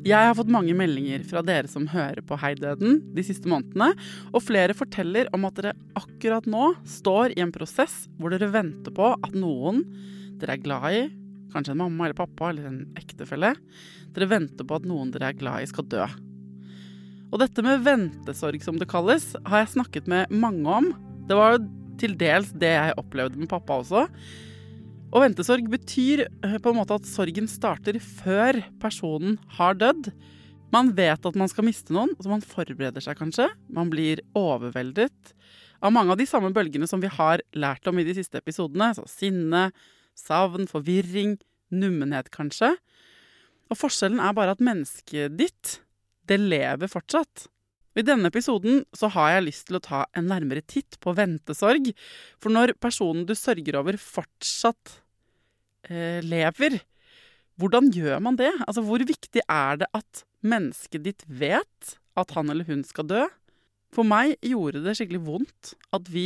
Jeg har fått mange meldinger fra dere som hører på Hei Døden de siste månedene, og flere forteller om at dere akkurat nå står i en prosess hvor dere venter på at noen dere er glad i, kanskje en mamma eller pappa eller en ektefelle, dere venter på at noen dere er glad i skal dø. Og dette med ventesorg, som det kalles, har jeg snakket med mange om. Det var jo til dels det jeg opplevde med pappa også. Og ventesorg betyr på en måte at sorgen starter før personen har dødd. Man vet at man skal miste noen, så man forbereder seg kanskje. Man blir overveldet av mange av de samme bølgene som vi har lært om i de siste episodene. Så sinne, savn, forvirring, nummenhet kanskje. Og forskjellen er bare at mennesket ditt, det lever fortsatt. I denne episoden så har jeg lyst til å ta en nærmere titt på ventesorg, for når personen du sørger over fortsatt lever, hvordan gjør man det? Altså, hvor viktig er det at mennesket ditt vet at han eller hun skal dø? For meg gjorde det skikkelig vondt at vi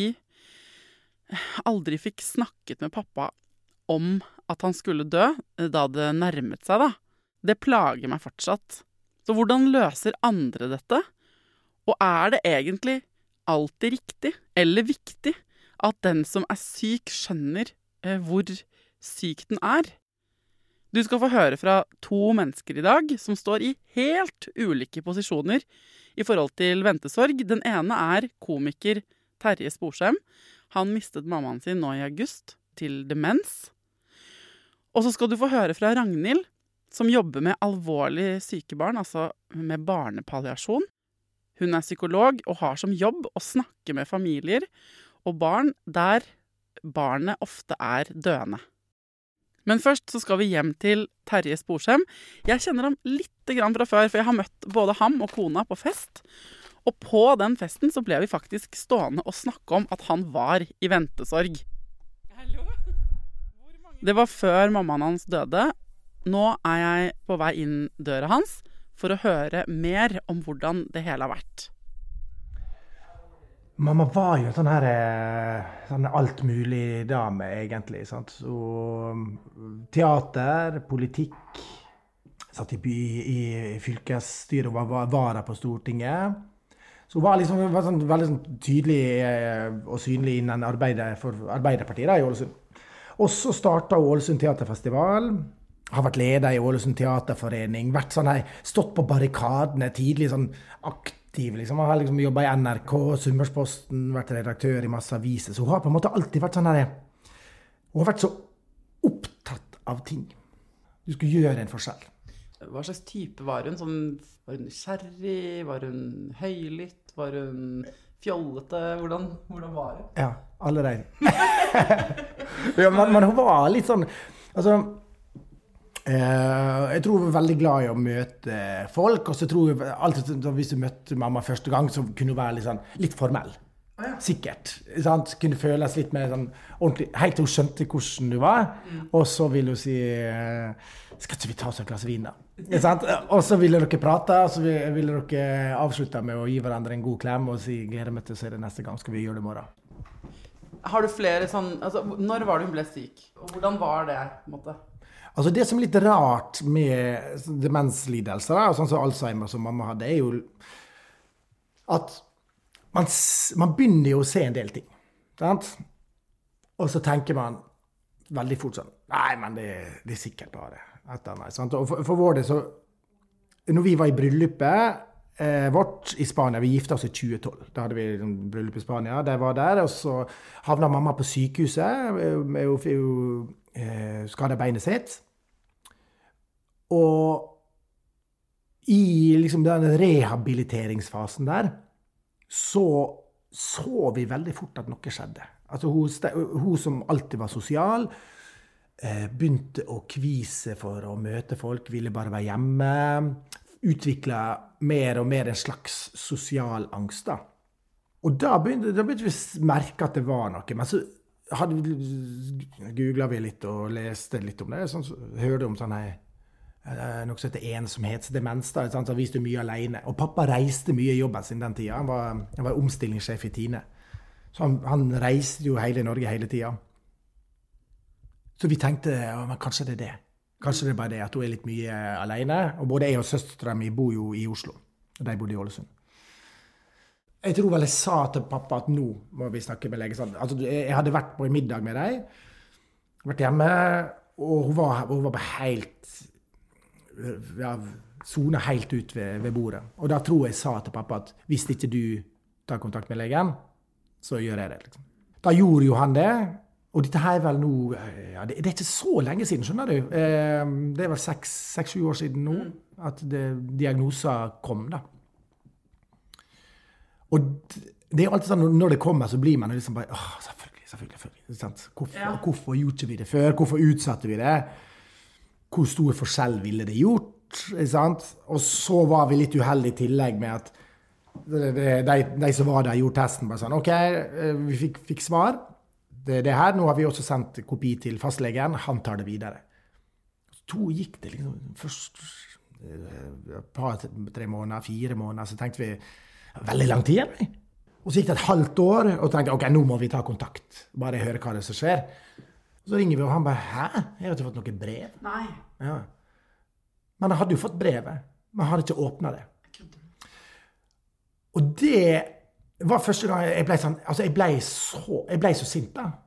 aldri fikk snakket med pappa om at han skulle dø da det nærmet seg da. Det plager meg fortsatt. Så hvordan løser andre dette? Og er det egentlig alltid riktig eller viktig at den som er syk skjønner hvor syk den er? Du skal få høre fra 2 mennesker i dag som står i helt ulike posisjoner i forhold til ventesorg. Den ene er komiker Terje Sporsem. Han mistet mammaen sin nå i august til demens. Og så skal du få høre fra Ragnhild, som jobber med alvorlig syke barn, altså med barnepalliasjon. Hun er psykolog og har som jobb å snakke med familier og barn der barnet ofte er døende. Men først så skal vi hjem til Terje Sporsem. Jeg kjenner ham litt grann fra før, for jeg har møtt både ham og kona på fest. Og på den festen så ble vi faktisk stående og snakke om at han var i ventesorg. Hallo? Det var før mammaen hans døde. Nå er jeg på vei inn døra hans for å høre mer om hvordan det hele har vært. Mamma var jo sånn alt mulig dame, egentlig. Sant? Så teater, politikk, satt i fylkesstyret og var vara på Stortinget. Så hun var veldig tydelig og synlig innen for Arbeiderpartiet da, i Ålesund. Og så startet Ålesund Teaterfestival. Har vært leder i Ålesund Teaterforening, stått på barrikadene tidlig, aktiv, liksom. Har jobbet i NRK, Sunnmørsposten, vært redaktør i masse aviser, så hun har på en måte alltid vært hun har vært så opptatt av ting. Du skulle gjøre en forskjell. Hva slags type var hun? Var hun nysgjerrig? Var hun høylytt? Var hun fjollete? Hvordan var hun? Ja, alle de. Ja, men hun var litt sånn, altså, jeg tror hun var veldig glad i å møte folk, og så tror jeg alltid hvis du møtte mamma første gang, så kunne hun være litt formell. Ja. Sikkert. Sant? Kunne føles litt mer ordentlig, helt til hun skjønte hvordan du var, og så ville hun si, skal ikke vi ta oss et glass vin da? Og så ville dere prate, og så ville dere avslutte med å gi hverandre en god klem, og si, gleder meg til å se det neste gang, skal vi gjøre det i morgen. Har du flere når var det hun ble syk? Og hvordan var det, på en måte? Altså det som er litt rart med demenslidelser, sånn som Alzheimer som mamma hadde, er jo at man begynner jo å se en del ting, sant? Og så tenker man veldig fort sånn, nei, men det er sikkert bare et eller annet, sant? Og for vår del så, når vi var i bryllupet vårt i Spania, vi giftet oss i 2012, da hadde vi bryllup i Spania, det var der, og så havnet mamma på sykehuset, skadet beinet sitt, og i den rehabiliteringsfasen der, så vi veldig fort at noe skjedde. Altså hun som alltid var sosial, begynte å kvise for å møte folk, ville bare være hjemme, utviklet mer og mer en slags sosial angst da. Og da begynte vi å merke at det var noe, men så googlet vi litt og leste litt om det, hørte om noe som heter ensomhetsdemens, da, så han viste mye alene. Og pappa reiste mye i jobben sin den tiden, han var omstillingssjef i Tine. Så han reiste jo hele Norge hele tiden. Så vi tenkte, ja, men kanskje det er det. Kanskje det bare det at hun litt mye alene, og både jeg og søsteren min bor jo i Oslo, og de bodde i Ålesund. Jeg tror vel jeg sa til pappa at nå må vi snakke med legen. Altså, jeg hadde vært på en middag med deg, vært hjemme, og hun var bare helt, zonet helt ut ved bordet. Og da tror jeg sa til pappa at hvis ikke du tar kontakt med legen, så gjør jeg det. Liksom. Da gjorde jo han det, og dette her er vel nå, det er ikke så lenge siden, skjønner du. Det er vel 6-7 år siden nå at diagnosen kom da. Og det er jo alltid sånn, når det kommer, så blir man liksom bare, selvfølgelig. Hvorfor gjorde ikke vi det før? Hvorfor utsatte vi det? Hvor stor forskjell ville det gjort? Sant? Og så var vi litt uheldige i tillegg med at de som var der gjorde testen, bare sånn, ok, vi fikk svar. Det her, nå har vi også sendt kopi til fastlegen, han tar det videre. Så gikk det liksom, først et par, 3 måneder, 4 måneder, så tenkte vi, veldig lang tid, eller? Og så gikk det et halvt år, og tenkte, ok, nå må vi ta kontakt. Bare høre hva det som skjer. Og så ringer vi, og han bare, hæ? Jeg har ikke fått noe brev. Nei. Ja. Men han hadde jo fått brevet, men han hadde ikke åpnet det. Og det var første gang jeg ble sånn, altså jeg ble så sint da.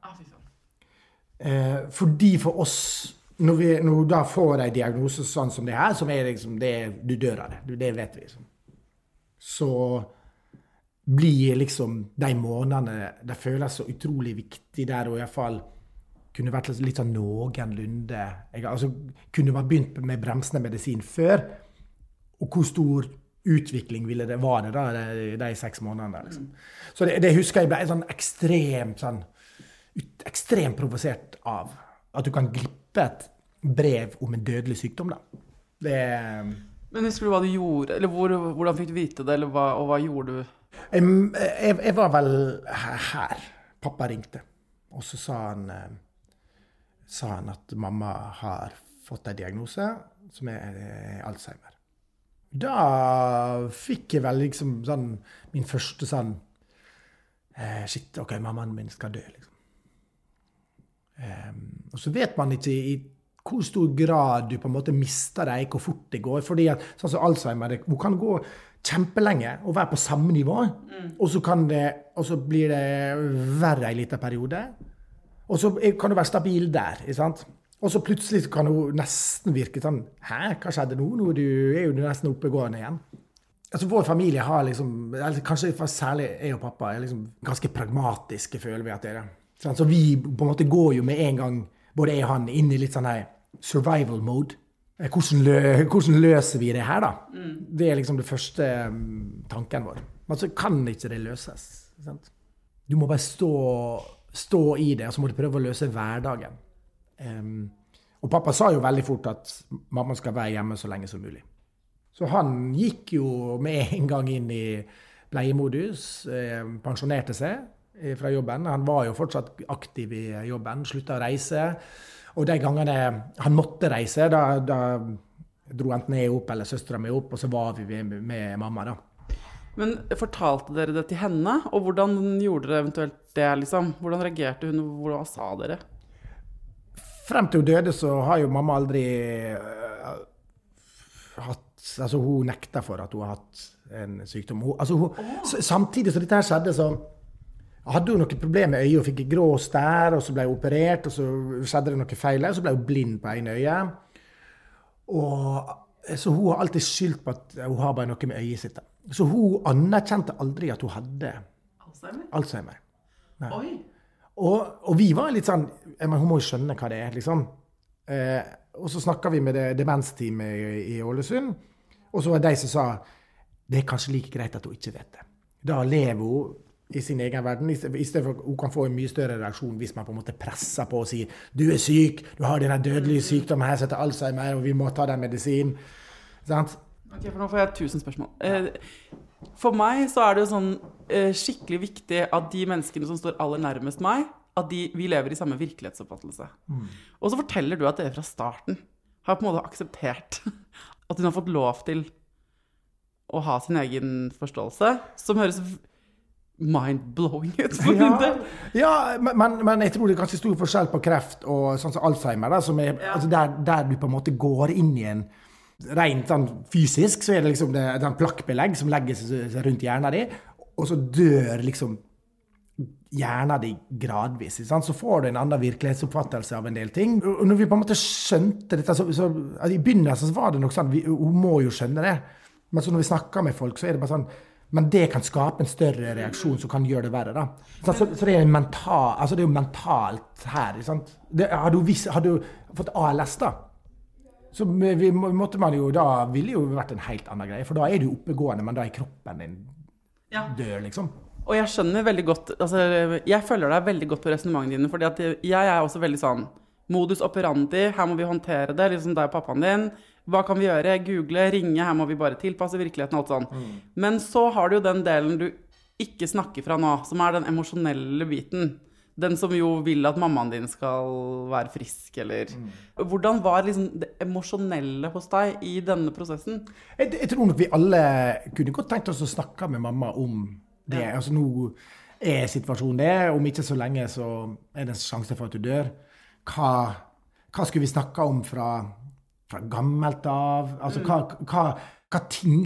Fordi for oss, når du da får en diagnose sånn som det her, som er liksom, du dør av det, det vet vi liksom. Så blir liksom de månedene, det føles så utrolig viktig der, og i hvert fall kunne vært litt sånn noenlunde. Altså, kunne man begynt med bremsende medisin før, og hvor stor utvikling ville det være da, de 6 månedene. Liksom. Så det husker jeg ble sånn ekstremt provosert av, at du kan glippe et brev om en dødelig sykdom da. Men husker du hva du gjorde, eller hvordan fikk du vite det, eller hva gjorde du? Jeg var vel her. Pappa ringte, og så sa han at mamma har fått en diagnose som er Alzheimer. Da fikk jeg vel liksom sånn, min første sånn, shit, ok, mammaen min skal dø, liksom. Og så vet man ikke i hvor stor grad du på en måte mister deg, hvor fort det går, fordi at sånn som Alzheimer, hun kan gå kjempelenge og være på samme nivå, og så blir det verre i en liten periode, og så kan du være stabil der, ikke sant? Og så plutselig kan hun nesten virke sånn, hæ, hva skjedde nå? Nå er jo nesten oppegående igjen. Altså vår familie har liksom, kanskje særlig jeg og pappa, er liksom ganske pragmatiske, føler vi at det er. Så vi på en måte går jo med en gang, både jeg og han, inn i litt sånn her survival mode. Hvordan løser vi det her da? Det er liksom det første tanken vår. Men så kan ikke det løses. Sant? Du må bare stå i det, og så må du prøve å løse hverdagen. Og pappa sa jo veldig fort at mamma skal være hjemme så lenge som mulig. Så han gikk jo med en gang inn i pleiemodus, pensjonerte seg fra jobben. Han var jo fortsatt aktiv i jobben, sluttet å reise. Og de gangene han måtte reise, da dro enten jeg opp eller søsteren meg opp, og så var vi med mamma da. Men fortalte dere det til henne? Og hvordan gjorde dere eventuelt det, liksom? Hvordan reagerte hun, og hva sa dere? Frem til hun døde så har jo mamma aldri altså hun nekta for at hun har hatt en sykdom. Samtidig som dette her skjedde, så hadde hun noen problemer med øyet, og fikk grå stær, og så ble hun operert, og så skjedde det noe feil, og så ble hun blind på en øye. Og så hun har alltid skyldt på at hun har bare noe med øyet sitt. Så hun anerkjente aldri at hun hadde Alzheimer. Nei. Oi! Og vi var litt sånn, men hun må jo skjønne hva det er, liksom. Og så snakket vi med det demensteamet i Ålesund, og så var det de som sa, det er kanskje like greit at hun ikke vet det. Da lever hun i sin egen verden, i stedet for at hun kan få en mye større reaksjon hvis man på en måte presser på og sier, du er syk, du har denne dødelige sykdommen her, som heter Alzheimer, og vi må ta den medisin. Sant? Ok, for nå får jeg 1000 spørsmål. For meg så er det jo sånn skikkelig viktig at de menneskene som står aller nærmest meg, at vi lever i samme virkelighetsoppfattelse. Og så forteller du at dere fra starten har på en måte akseptert at hun har fått lov til å ha sin egen forståelse, som høres mind-blowing ut for min del. Ja, men jeg tror det ganske stor forskjell på kreft og sånn som Alzheimer, da, som altså der du på en måte går inn i en rent sånn fysisk, så det liksom det plakkbelegg som legger seg rundt hjernen din, og så dør liksom hjernen din gradvis, så får du en annen virkelighetsoppfattelse av en del ting. Og når vi på en måte skjønte dette, så i begynnelsen så var det nok sånn, hun må jo skjønne det, men så når vi snakker med folk, så det bare sånn, men det kan skape en større reaksjon som kan gjøre det verre, da. Så det det er jo mentalt her, sant? Har du fått ALS, da? Så måtte man jo, da ville jo vært en helt annen greie, for da du oppegående, men da kroppen din dør, liksom. Og jeg skjønner veldig godt, altså, jeg følger deg veldig godt på resonementene dine, fordi at jeg også veldig sånn, modus operandi, her må vi håndtere det, liksom deg og pappaen din, hva kan vi gjøre? Google, ringe, her må vi bare tilpasse virkeligheten og alt sånn. Men så har du jo den delen du ikke snakker fra nå, som den emosjonelle biten. Den som jo vil at mammaen din skal være frisk, eller... Hvordan var liksom det emosjonelle hos deg i denne prosessen? Jeg tror nok vi alle kunne godt tenkt oss å snakke med mamma om det. Altså nå situasjonen det, om ikke så lenge så det en sjanse for at du dør. Hva skulle vi snakke om fra gammelt av? Altså hva ting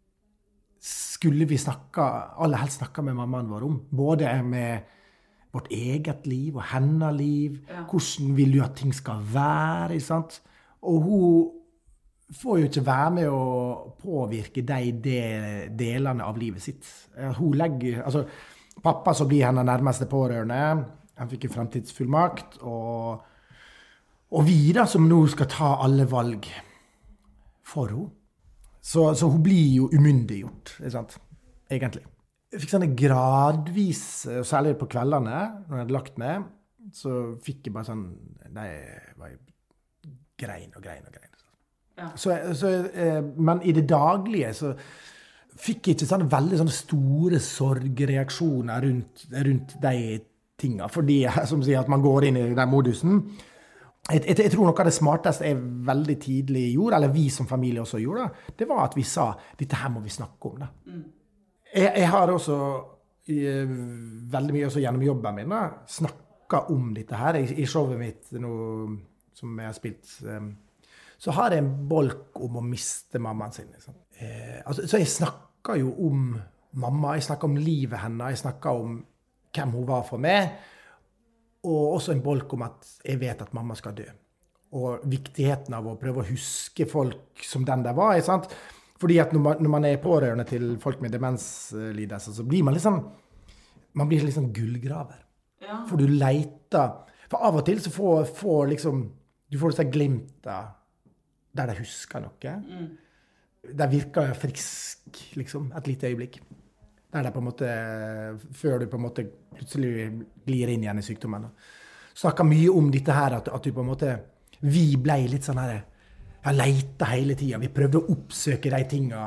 skulle vi aller helst snakke med mammaen vår om? Både med vårt eget liv og hennes liv. Hvordan vil du at ting skal være, ikke sant? Og hun får jo ikke være med å påvirke de delene av livet sitt. Hun legger, altså pappa så blir hennes nærmeste pårørende, han fikk en fremtidsfullmakt, og vi da, som nå skal ta alle valg for henne. Så hun blir jo umyndiggjort, ikke sant? Egentlig. Jeg fikk sånne gradvis, særlig på kveldene, når jeg hadde lagt meg, så fikk jeg bare sånn, grein. Men i det daglige så fikk jeg ikke sånne veldig sånne store sorgreaksjoner rundt de tingene, fordi, som sier, at man går inn i den modusen. Jeg tror noe av det smarteste jeg veldig tidlig gjorde, eller vi som familie også gjorde, det var at vi sa, dette her må vi snakke om, da. Jeg har også veldig mye også gjennom jobben min snakket om dette her. I showet mitt nå, som jeg har spilt, så har jeg en bolk om å miste mammaen sin. Liksom. Så jeg snakker jo om mamma, jeg snakker om livet henne, jeg snakker om hvem hun var for meg, og også en bolk om at jeg vet at mamma skal dø. Og viktigheten av å prøve å huske folk som den der var, ikke sant? Fordi at når man pårørende til folk med demenslidelse, så blir man liksom, man blir liksom gullgraver. Ja. For du leter, for av og til så får liksom, du får disse glimta der de husker noe. Det virker frisk, liksom, et lite øyeblikk. Der det på en måte, før du på en måte plutselig glir inn igjen i sykdommen. Snakker mye om dette her, at du på en måte, vi ble litt sånn her, jeg letet hele tiden. Vi prøvde å oppsøke de tingene,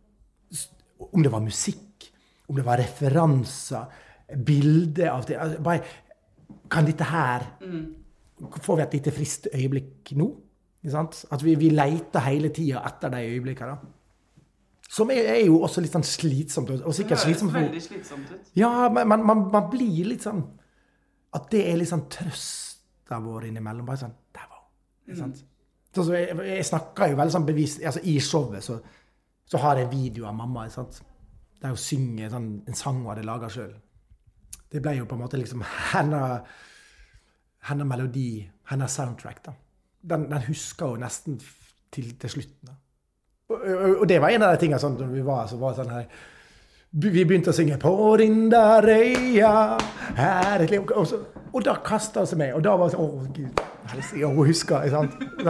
om det var musikk, om det var referanser, bilder av det. Bare, kan dette her, får vi et lite frist øyeblikk nå? Ikke sant? At vi leter hele tiden etter de øyeblikkene. Som jo også litt sånn slitsomt. Og sikkert slitsomt. Det veldig slitsomt ut. Ja, men man blir litt sånn, at det litt sånn trøst vår innimellom. Bare sånn, der var hun. Ikke sant? Så jeg snakker jo veldig sånn bevisst, altså i showet så har jeg en video av mamma, ikke sant? Der hun synger sånn, en sang hun hadde laget selv. Det ble jo på en måte liksom hennes melodi, hennes soundtrack da. Den husker hun nesten til slutten da. Og det var en av de tingene sånn, når vi var sånn her, vi begynte å synge på Rindarøya, her et liv, og da kastet hun seg med, og da var det sånn, åh Gud, hun husker, ikke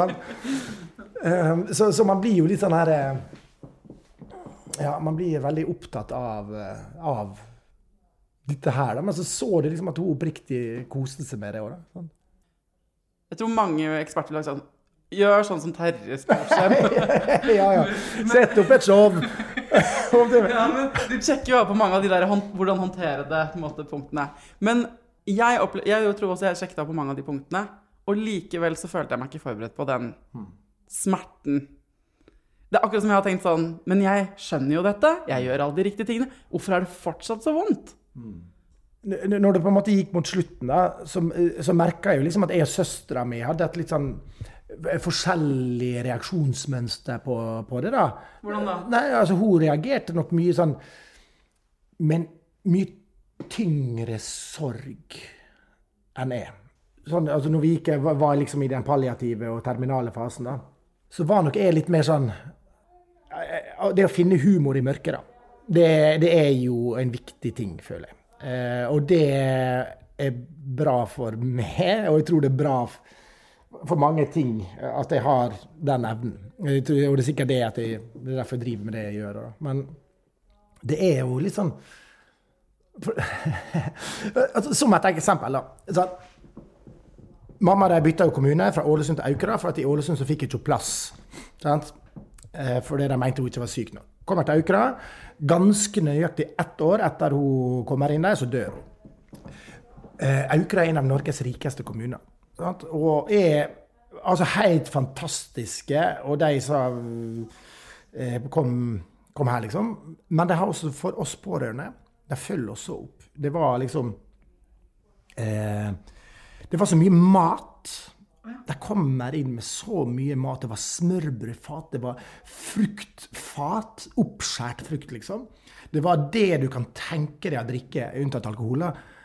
sant? Så man blir jo litt sånn her, ja, man blir veldig opptatt av dette her, da. Men så det liksom at hun oppriktig koste seg med det også, da. Sånn. Jeg tror mange eksperter vil ha sånn, gjør sånn som Terje Sporsem. ja. Sett opp et show. Ja, men du sjekker jo på mange av de der hvordan håndtere det på en måte, punktene. Men jeg tror også jeg sjekket på mange av de punktene, og likevel så følte jeg meg ikke forberedt på den smerten. Det akkurat som jeg har tenkt sånn, men jeg skjønner jo dette, jeg gjør alle de riktige tingene. Hvorfor det fortsatt så vondt? Når det på en måte gikk mot slutten da, så merket jeg jo liksom at jeg og søstera mi hadde et litt sånn forskjellig reaksjonsmønster på det da. Hvordan da? Nei, altså hun reagerte nok mye sånn, men mye tyngre sorg enn jeg. Sånn, altså når vi var liksom i den palliative og terminale fasen da, så var nok jeg litt mer sånn, det å finne humor i mørket da, det er jo en viktig ting, føler jeg. Og det er bra for meg, og jeg tror det er bra for mange ting at jeg har den evnen. Og det er sikkert det at det er derfor jeg driver med det jeg gjør. Da. Men det er jo litt sånn... altså, som et eksempel da. Sånn, mamma bytta jo kommune fra Ålesund til Aukra, for at i Ålesund så fikk jeg ikke plass. Sant? Fordi de mente hun ikke var syk nå. Kommer til Aukra, ganske nøyaktig 1 år etter hun kommer inn der, så dør hun. Aukra er en av Norges rikeste kommuner. Sant? Og er altså helt fantastiske, og de som kom her liksom. Men de har også for oss pårørende, de følger oss så opp. Det var liksom, det var så mye mat. De kommer inn med så mye mat. Det var smørbrødfat, det var fruktfat, oppskjært frukt liksom. Det var det du kan tenke deg å drikke, unntatt alkohol.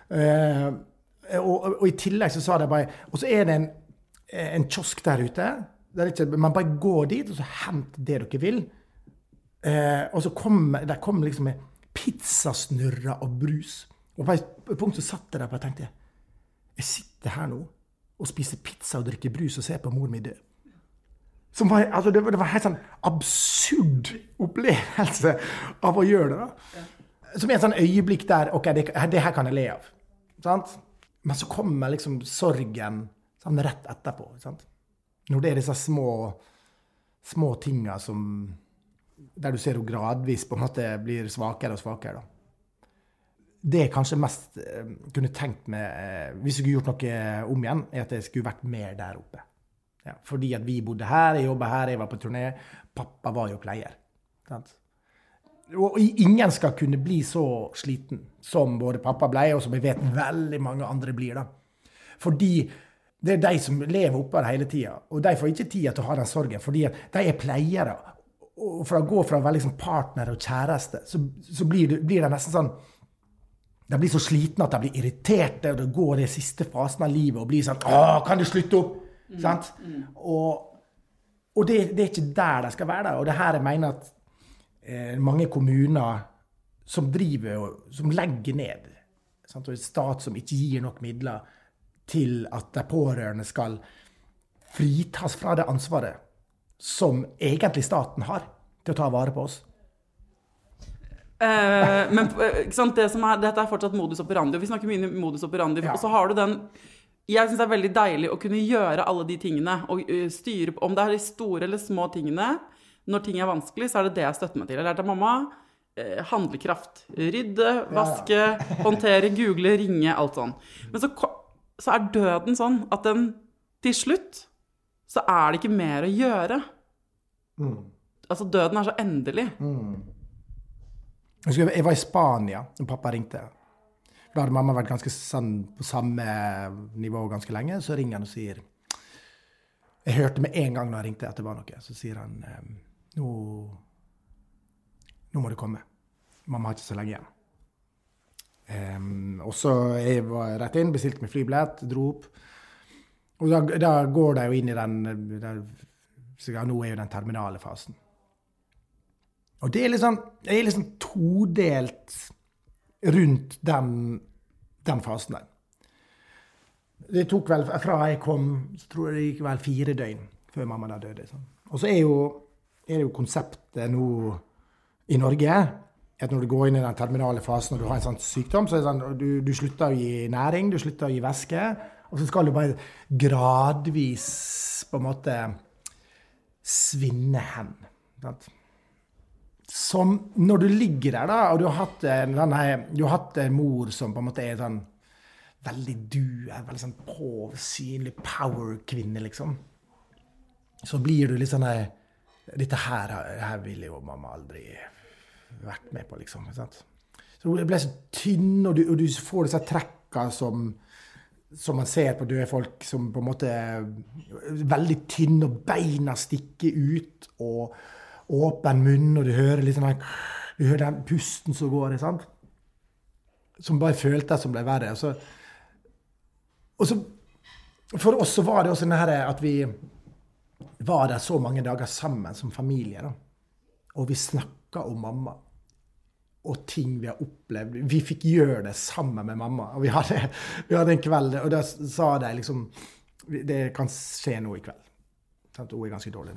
Og i tillegg så sa de bare, og så er det en kiosk der ute, der ikke, man bare går dit, og så hent det dere vil. Og så kom liksom med pizzasnurrer og brus. Og på et punkt så satt jeg der og tenkte, jeg sitter her nå, og spise pizza og drikke brus og se på mor mi dø. Som var, altså det var helt sånn absurd opplevelse av å gjøre det da. Som er et sånn øyeblikk der, ok, det her kan jeg le av. Sant? Men så kommer liksom sorgen sånn rett etterpå. Sant? Når det er disse små tingene som, der du ser jo gradvis på en måte blir svakere og svakere da. Det jeg kanskje mest kunne tenkt meg, hvis jeg skulle gjort noe om igjen, er at jeg skulle vært mer der oppe. Ja, fordi at vi bodde her, jeg jobbet her, jeg var på turné, pappa var jo pleier. Sant? Og ingen skal kunne bli så sliten som både pappa ble, og som jeg vet veldig mange andre blir da. Fordi det er de som lever oppe her hele tiden, og de får ikke tid til å ha den sorgen, fordi de er pleiere. Og for å gå fra å være liksom partner og kjæreste, så blir det nesten sånn, de blir så slitne at de blir irriterte, og det går i siste fasen av livet, og blir sånn, kan du slutte opp? Sant? Og det er ikke der de skal være da. Og det her jeg mener at mange kommuner som driver, som legger ned, sant? Og en stat som ikke gir nok midler til at de pårørende skal fritas fra det ansvaret som egentlig staten har til å ta vare på oss. Men ikke sant, dette er fortsatt modus operandi, og vi snakker mye om modus operandi, og så har du den, jeg synes det er veldig deilig å kunne gjøre alle de tingene, og styre på, om det er de store eller små tingene, når ting er vanskelig, så er det det jeg støtter meg til. Jeg lærte av mamma, handlekraft, rydde, vaske, håndtere, google, ringe, alt sånn. Men så er døden sånn, at den til slutt, så er det ikke mer å gjøre. Altså døden er så endelig. Jeg var i Spania når pappa ringte. Da hadde mamma vært ganske sånn på samme nivå ganske lenge, så ringer han og sier, jeg hørte med en gang når jeg ringte at det var noe, så sier han, nå må du komme. Mamma har ikke så lenge igjen. Og så jeg var rett inn, bestilte med flybillett, dro opp. Og da går det jo inn i nå er jo den terminale fasen. Og det er liksom todelt rundt den fasen der. Det tok vel, fra jeg kom, så tror jeg det gikk vel 4 døgn før mamma da døde. Sånn. Og så er det jo konseptet nå i Norge, at når du går inn i den terminale fasen, og du har en sånn sykdom, så er det sånn, du slutter å gi næring, du slutter å gi væske, og så skal du bare gradvis på en måte svinne hen. Sant? Som når du ligger der da, og du har hatt en mor som på en måte er sånn veldig veldig sånn synlig power-kvinne liksom, så blir du litt sånn dette her ville jo mamma aldri vært med på liksom, sant? Så jeg ble så tynn, og du får disse trekkene som man ser på døde folk, som på en måte er veldig tynne, og beina stikker ut, og åpen munn, og du hører litt sånn, du hører den pusten som går, sant? Som bare føltes som ble verre. Og så for oss så var det også sånn her at vi var der så mange dager sammen som familie, da. Og vi snakket om mamma. Og ting vi har opplevd. Vi fikk gjøre det sammen med mamma. Og vi hadde en kveld, og da sa de liksom, det kan skje noe i kveld. Hun er ganske dårlig nå.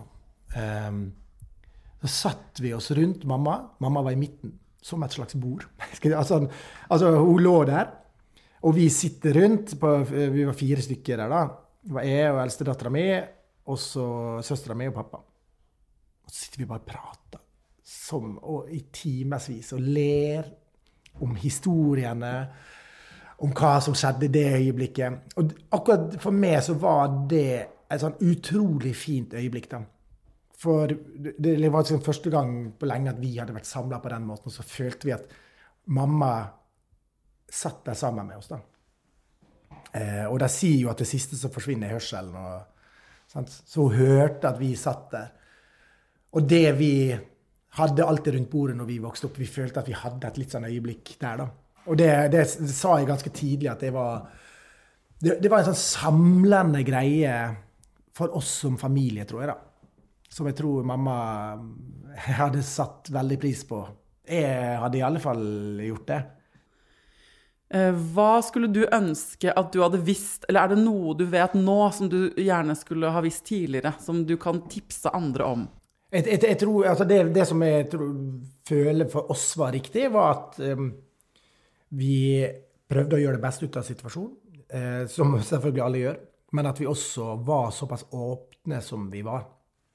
Så satt vi oss rundt mamma. Mamma var i midten, som et slags bord. Altså, hun lå der, og vi sitter rundt, vi var 4 stykker der da. Det var jeg og eldste datteren min, og så søsteren min og pappa. Og så sitter vi bare og prater. Og i timesvis, og ler om historiene, om hva som skjedde i det øyeblikket. Og akkurat for meg så var det et sånn utrolig fint øyeblikk da. For det var liksom første gang på lenge at vi hadde vært samlet på den måten, og så følte vi at mamma satt der sammen med oss da. Og de sier jo at det siste som forsvinner i hørselen, så hun hørte at vi satt der. Og det vi hadde alltid rundt bordet når vi vokste opp. Vi følte at vi hadde et litt sånn øyeblikk der da. Og det sa jeg ganske tidlig at det var en sånn samlende greie for oss som familie, tror jeg da. Som jeg tror mamma hadde satt veldig pris på. Jeg hadde i alle fall gjort det. Hva skulle du ønske at du hadde visst, eller er det noe du vet nå som du gjerne skulle ha visst tidligere, som du kan tipse andre om? Jeg tror, altså det som jeg føler for oss var riktig, var at vi prøvde å gjøre det beste ut av situasjonen, som selvfølgelig alle gjør, men at vi også var såpass åpne som vi var.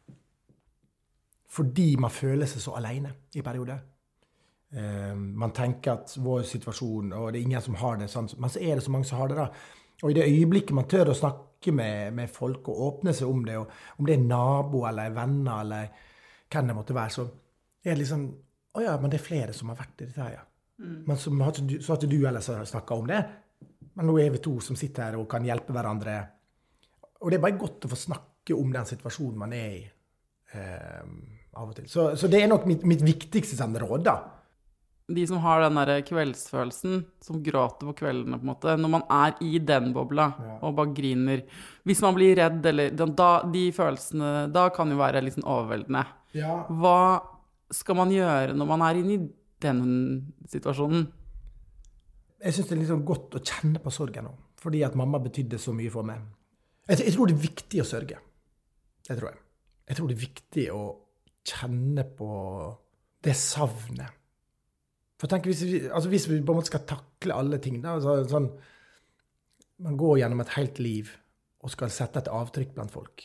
Fordi man føler seg så alene i perioder. Man tenker at vår situasjon, og det er ingen som har det sånn, men så er det så mange som har det da. Og i det øyeblikket man tør å snakke med folk og åpne seg om det, og om det er nabo eller venner eller hva det måtte være, så er det liksom, ja, men det er flere som har vært i dette her, ja. Men så har ikke du ellers snakket om det, men nå er vi 2 som sitter her og kan hjelpe hverandre. Og det er bare godt å få snakke om den situasjonen man er i av og til. Så det er nok mitt viktigste sånn råd da. De som har den der kveldsfølelsen, som gråter på kveldene på en måte, når man er i den bobla og bare griner. Hvis man blir redd, eller de følelsene, da kan jo være litt sånn overveldende. Ja. Hva skal man gjøre når man er inne i den situasjonen? Jeg synes det er litt sånn godt å kjenne på sorgen nå, fordi at mamma betydde så mye for meg. Jeg tror det er viktig å sørge. Det tror jeg. Jeg tror det er viktig å kjenne på det savnet. For tenk, hvis vi på en måte skal takle alle ting, da, sånn, man går gjennom et helt liv og skal sette et avtrykk blant folk.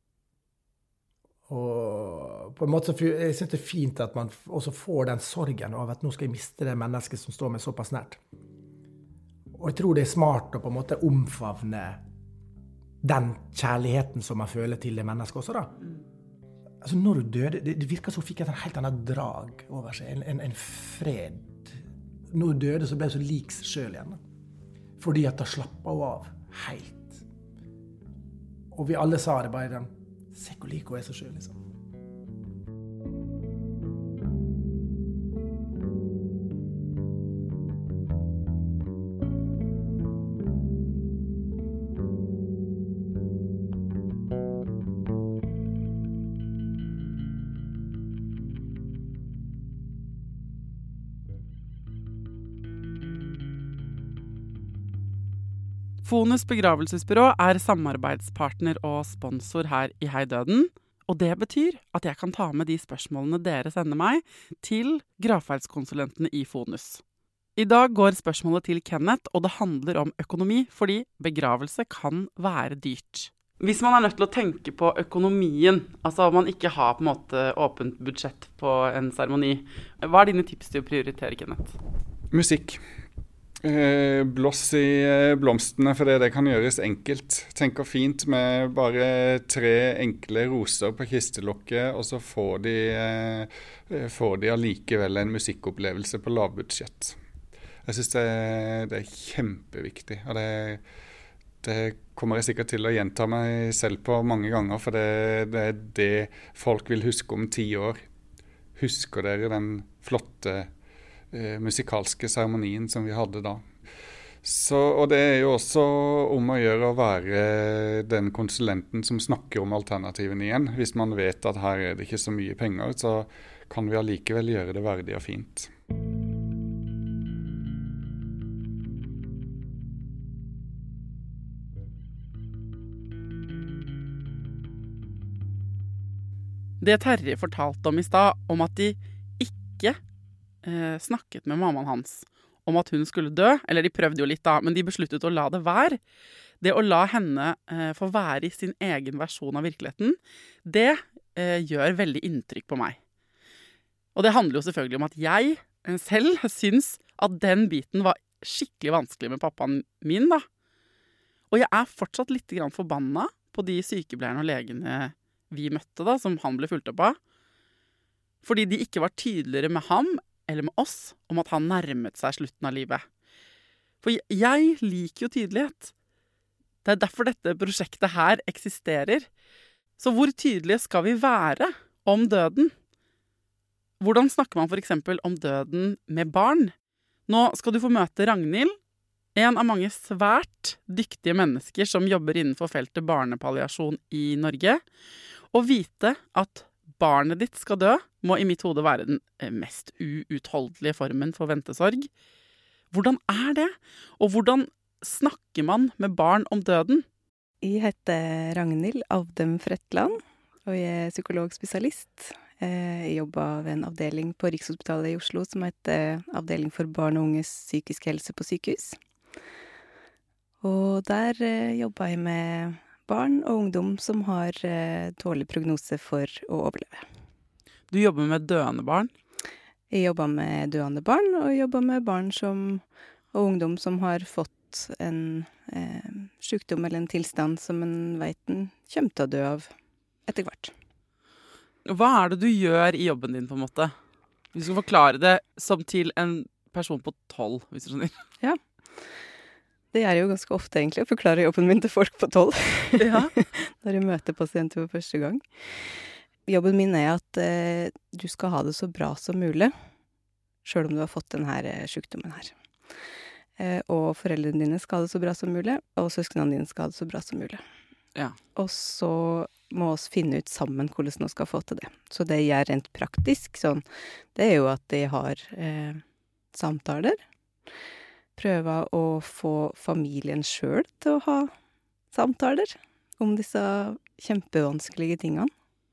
Og på en måte, jeg synes det er fint at man også får den sorgen av at nå skal jeg miste det mennesket som står meg såpass nært. Og jeg tror det er smart å på en måte omfavne den kjærligheten som man føler til det mennesket også da. Altså når du døde, det virket som fikk et helt annet drag over seg, en fred. Når du døde så ble du så lik seg selv igjen. Fordi at da slappet hun av helt. Og vi alle sa det bare, se hvor lik hun er seg selv liksom. Fonus begravelsesbyrå er samarbeidspartner og sponsor her i Hei Døden, og det betyr at jeg kan ta med de spørsmålene dere sender meg til gravferdskonsulentene i Fonus. I dag går spørsmålet til Kenneth, og det handler om økonomi, fordi begravelse kan være dyrt. Hvis man er nødt til å tenke på økonomien, altså om man ikke har på en måte åpent budsjett på en seremoni, hva er dine tips til å prioritere, Kenneth? Musikk. Blås i blomstene, for det kan gjøres enkelt. Tenker fint med bare 3 enkle roser på kistelokket, og så får de allikevel en musikkopplevelse på lavbudsjett. Jeg synes det kjempeviktig, og det kommer jeg sikkert til å gjenta meg selv på mange ganger, for det det folk vil huske om 10 år. Husker dere den flotte musikalske seremonien som vi hadde da? Og det jo også om å gjøre å være den konsulenten som snakker om alternativene igjen. Hvis man vet at her det ikke så mye penger, så kan vi allikevel gjøre det verdig og fint. Det Terje fortalte om i stad, om at de ikke snakket med mammaen hans om at hun skulle dø, eller de prøvde jo litt da, men de besluttet å la det være. Det å la henne få være i sin egen versjon av virkeligheten, det gjør veldig inntrykk på meg. Og det handler jo selvfølgelig om at jeg selv syns at den biten var skikkelig vanskelig med pappaen min da. Og jeg fortsatt litt grann forbanna på de sykepleierne og legene vi møtte da, som han ble fulgt opp av. Fordi de ikke var tydeligere med ham eller med oss om at han nærmet seg slutten av livet. For jeg liker jo tydelighet. Det derfor dette prosjektet her eksisterer. Så hvor tydelige skal vi være om døden? Hvordan snakker man for eksempel om døden med barn? Nå skal du få møte Ragnhild, en av mange svært dyktige mennesker som jobber innenfor feltet barnepalliasjon i Norge, og vite at barnet ditt skal dø, må i mitt hode være den mest uutholdelige formen for ventesorg. Hvordan det? Og hvordan snakker man med barn om døden? Jeg heter Ragnhild Avdem Fretland, og jeg psykologspesialist. Jeg jobber ved en avdeling på Rikshospitalet i Oslo som heter Avdeling for barn og unges psykisk helse på sykehus. Og der jobber jeg med barn og ungdom som har dårlig prognose for å overleve. Du jobber med døende barn? Jeg jobber med døende barn, og jeg jobber med barn og ungdom som har fått en sykdom eller en tilstand som en vet en kommer til å dø av etter hvert. Hva det du gjør i jobben din, på en måte? Vi skal forklare det som til en person på 12, hvis du skjønner. Ja. Det jo ganske ofte egentlig, å forklare jobben min til folk på 12. Ja. Når jeg møter pasienter for første gang. Jobben min at du skal ha det så bra som mulig, selv om du har fått denne sykdommen her. Og foreldrene dine skal ha det så bra som mulig, og søsknene dine skal ha det så bra som mulig. Ja. Og så må oss finne ut sammen hvordan vi skal få til det. Så det jeg gjør rent praktisk, sånn, det jo at jeg har samtaler, prøver å få familien selv til å ha samtaler om disse kjempevanskelige tingene.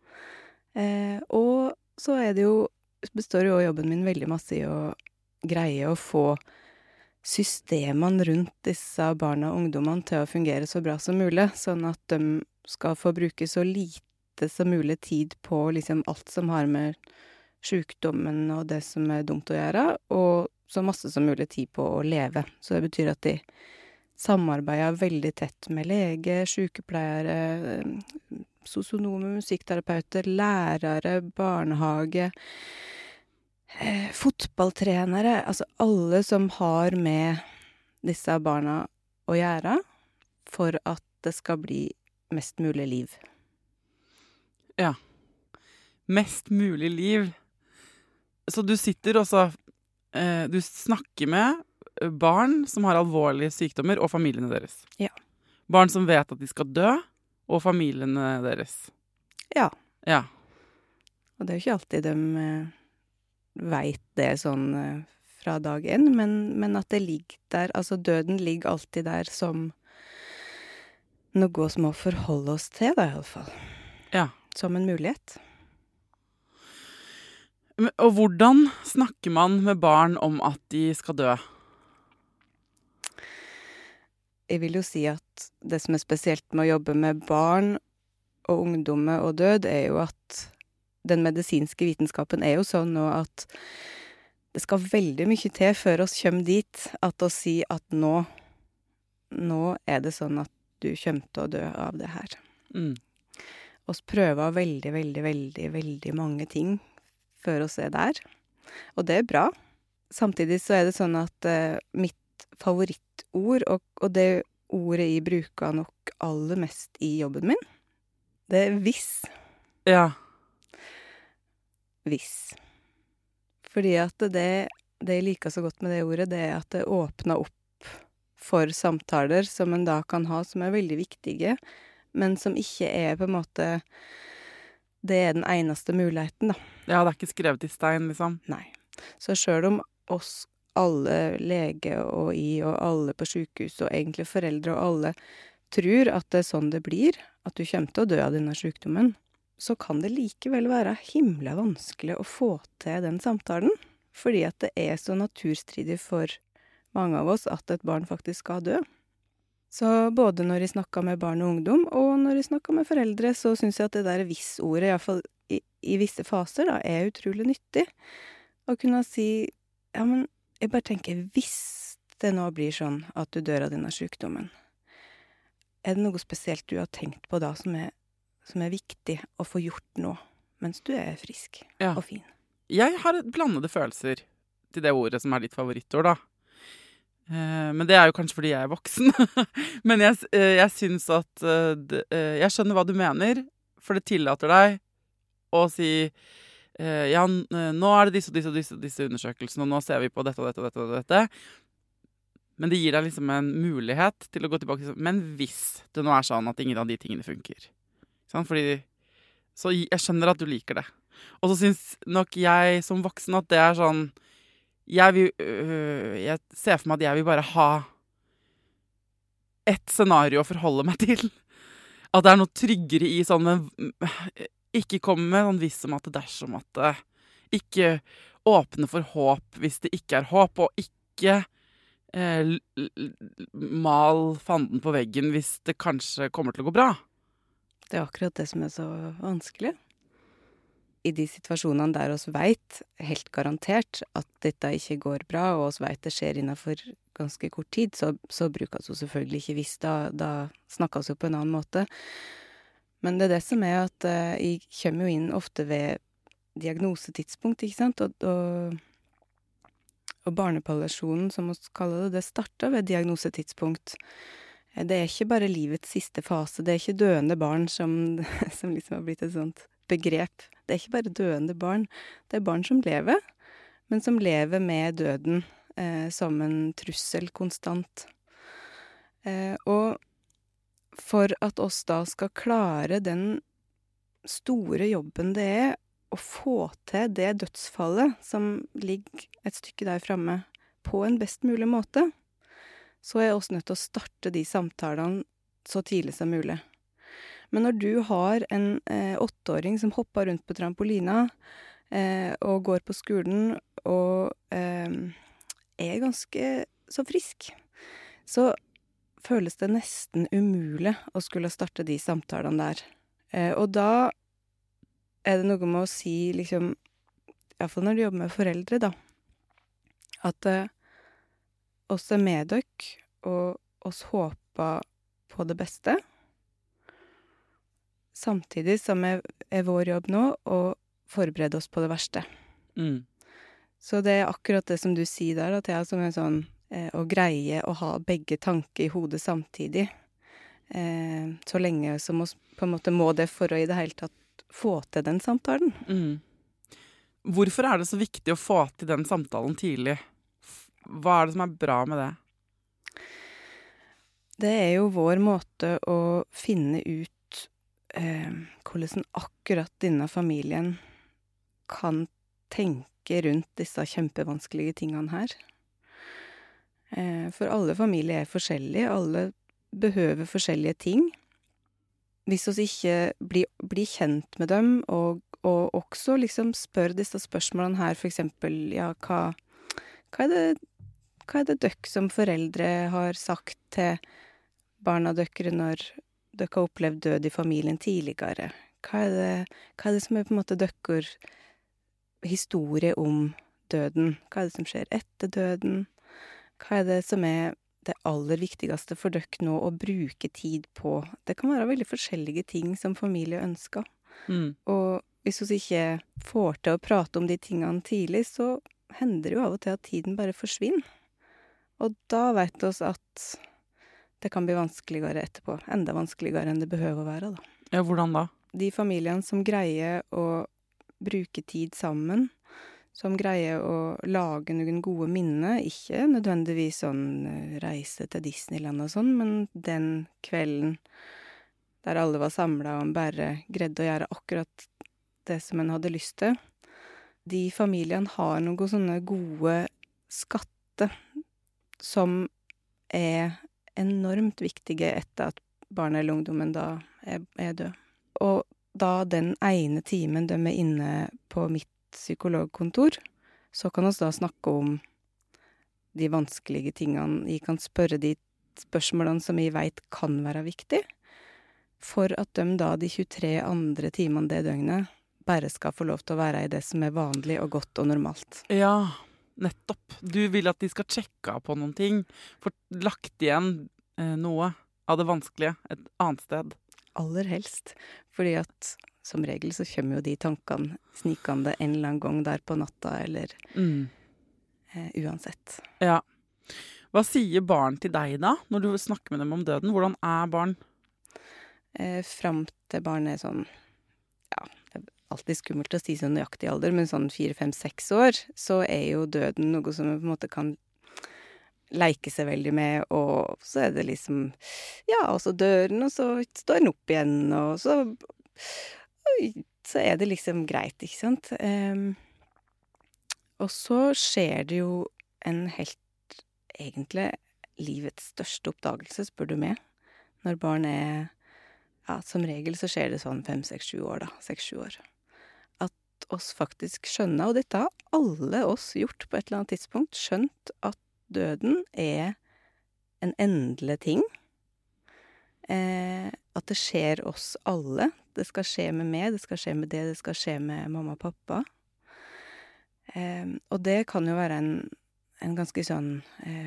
Og så det jo, består jo jobben min veldig masse i å greie å få systemene rundt disse barna og ungdommene til å fungere så bra som mulig, sånn at de skal få bruke så lite som mulig tid på liksom alt som har med sykdommen og det som dumt å gjøre, og så masse som mulig tid på å leve. Så det betyr at de samarbeider veldig tett med lege, sykepleiere, sosionomer, musikkterapeuter, lærere, barnehage, fotballtrenere, altså alle som har med disse barna å gjøre, for at det skal bli mest mulig liv. Ja. Mest mulig liv. Så du sitter også, du snakker med barn som har alvorlige sykdommer, og familiene deres. Ja. Barn som vet at de skal dø, og familiene deres. Ja. Ja. Og det jo ikke alltid de vet det sånn fra dag 1, men at det ligger der, altså døden ligger alltid der som noe som må forholde oss til, da i alle fall. Ja. Som en mulighet. Og hvordan snakker man med barn om at de skal dø? Jeg vil jo si at det som spesielt med å jobbe med barn og ungdommer og død, jo at den medisinske vitenskapen jo sånn nå at det skal veldig mye til før oss kommer dit at å si at nå det sånn at du kommer til å dø av det her. Mm. Oss prøver veldig, veldig, veldig, veldig mange ting før oss der. Og det bra. samtidig så er det sånn at mitt favorittord, og det ordet jeg bruker nok aller mest i jobben min, det er hvis. Ja. Hvis. Fordi at det jeg liker så godt med det ordet, det er at det åpner opp for samtaler som en da kan ha, som er veldig viktige, men som ikke er på en måte, det er den eneste muligheten, da. Ja, det er ikke skrevet i stein, liksom. Nei. Så selv om oss alle, lege og og alle på sykehus, og egentlig foreldre og alle, tror at det er sånn det blir, at du kommer til å dø av denne sykdommen, så kan det likevel være himla vanskelig å få til den samtalen, fordi at det er så naturstridig for mange av oss at et barn faktisk skal dø. Så både når jeg snakker med barn og ungdom, og når jeg snakker med foreldre, så synes jeg at det der hvis-ordet, i hvert fall i visse faser, da, er utrolig nyttig. Å kunne si, ja, men jeg bare tenker, hvis det nå blir sånn at du dør av denne sykdommen, er det noe spesielt du har tenkt på da som er viktig å få gjort nå, mens du er frisk og fin? Jeg har blandede følelser til det ordet som er ditt favorittord, da. Men det er jo kanskje fordi jeg er voksen. Men jeg synes at jeg skjønner hva du mener, for det tillater deg å si ja, nå er det disse undersøkelsene, og nå ser vi på dette og dette og dette og dette. Men det gir deg liksom en mulighet til å gå tilbake til, men hvis det nå er sånn at ingen av de tingene funker. Sånn, så jeg skjønner at du liker det. Og så synes nok jeg som voksen at det er sånn, jeg ser for meg at jeg vil bare ha et scenario å forholde meg til. At det er noe tryggere i sånn, men ikke komme med sånn viss om at det dersom at det ikke åpne for håp hvis det ikke er håp, og ikke mal fanden på veggen hvis det kanskje kommer til å gå bra. Det er akkurat det som er så vanskelig. I de situasjonene der oss vet, helt garantert, at dette ikke går bra, og oss vet det skjer innenfor ganske kort tid, så bruker vi selvfølgelig ikke hvis, da snakker vi jo på en annen måte. Men det er det som er at jeg kommer jo inn ofte ved diagnosetidspunkt, ikke sant? Og barnepalliasjonen, som vi kaller det starter ved diagnosetidspunkt. Det er ikke bare livets siste fase, det er ikke døende barn som liksom har blitt et sånt begrep. Det er ikke bare døende barn, det er barn som lever, men som lever med døden som en trussel konstant. Og for at oss da skal klare den store jobben det er å få til det dødsfallet som ligger et stykke der fremme på en best mulig måte, så er oss nødt til å starte de samtalene så tidlig som mulig. Men når du har en 8-åring som hopper rundt på trampolina og går på skolen og er ganske så frisk, så føles det nesten umulig å skulle starte de samtalene der. Og da er det noe med å si, liksom, i hvert fall når du jobber med foreldre, da, at oss er med dere, og oss håper på det beste. Samtidig som er vår jobb nå å forberede oss på det verste. Mm. Så det er akkurat det som du sier der, at jeg som er sånn å greie å ha begge tanker i hodet samtidig. Så lenge som vi på en måte må det for å i det hele tatt få til den samtalen. Mm. Hvorfor er det så viktig å få til den samtalen tidlig? Hva er det som er bra med det? Det er jo vår måte å finne ut hvordan akkurat denne familien kan tenke rundt disse kjempevanskelige tingene her. For alle familier er forskjellige, alle behøver forskjellige ting. Hvis vi ikke blir kjent med dem, og også liksom spør disse spørsmålene her, for eksempel, ja, hva er det dere som foreldre har sagt til barna dere når dere har opplevd død i familien tidligere? Hva er det som er på en måte deres historie om døden? Hva er det som skjer etter døden? Hva er det som er det aller viktigste for dere nå å bruke tid på? Det kan være veldig forskjellige ting som familie ønsker. Mm. Og hvis vi ikke får til å prate om de tingene tidlig, så hender det jo av og til at tiden bare forsvinner. Og da vet vi oss at det kan bli vanskeligere etterpå. Enda vanskeligere enn det behøver å være, da. Ja, hvordan da? De familiene som greier å bruke tid sammen, som greier å lage noen gode minner, ikke nødvendigvis sånn reise til Disneyland og sånn, men den kvelden der alle var samlet og en bare greide å gjøre akkurat det som en hadde lyst til. De familiene har noen sånne gode skatter som enormt viktige etter at barnet eller ungdommen da død. Og da den ene timen de inne på mitt psykologkontor, så kan vi da snakke om de vanskelige tingene. Jeg kan spørre de spørsmålene som jeg vet kan være viktige, for at de da de 23 andre timene det døgnet bare skal få lov til å være i det som vanlig og godt og normalt. Ja, nettopp. Du vil at de skal sjekke på noen ting, for lagt igjen noe av det vanskelige et annet sted. Aller helst, fordi at som regel så kommer jo de tankene snikende en eller annen gang der på natta, eller uansett. Ja. Hva sier barn til deg da, når du snakker med dem om døden? Hvordan barn? Fram til barn sånn, ja, det alltid skummelt å si sånn nøyaktig alder, men sånn 4, 5, 6 år, så jo døden noe som man på en måte kan leke seg veldig med, og så det liksom, ja, og så dør den, og så står den opp igjen, og så det liksom greit, ikke sant? Og så skjer det jo en helt, egentlig, livets største oppdagelse, spør du meg, når barn ja, som regel så skjer det sånn 5, 6, 7 år da, 6-7 år. At oss faktisk skjønner, og dette har alle oss gjort på et eller annet tidspunkt, skjønt at døden en endelig ting. At det skjer oss alle. Det skal skje med meg, det skal skje med det skal skje med mamma og pappa. Og det kan jo være en ganske sånn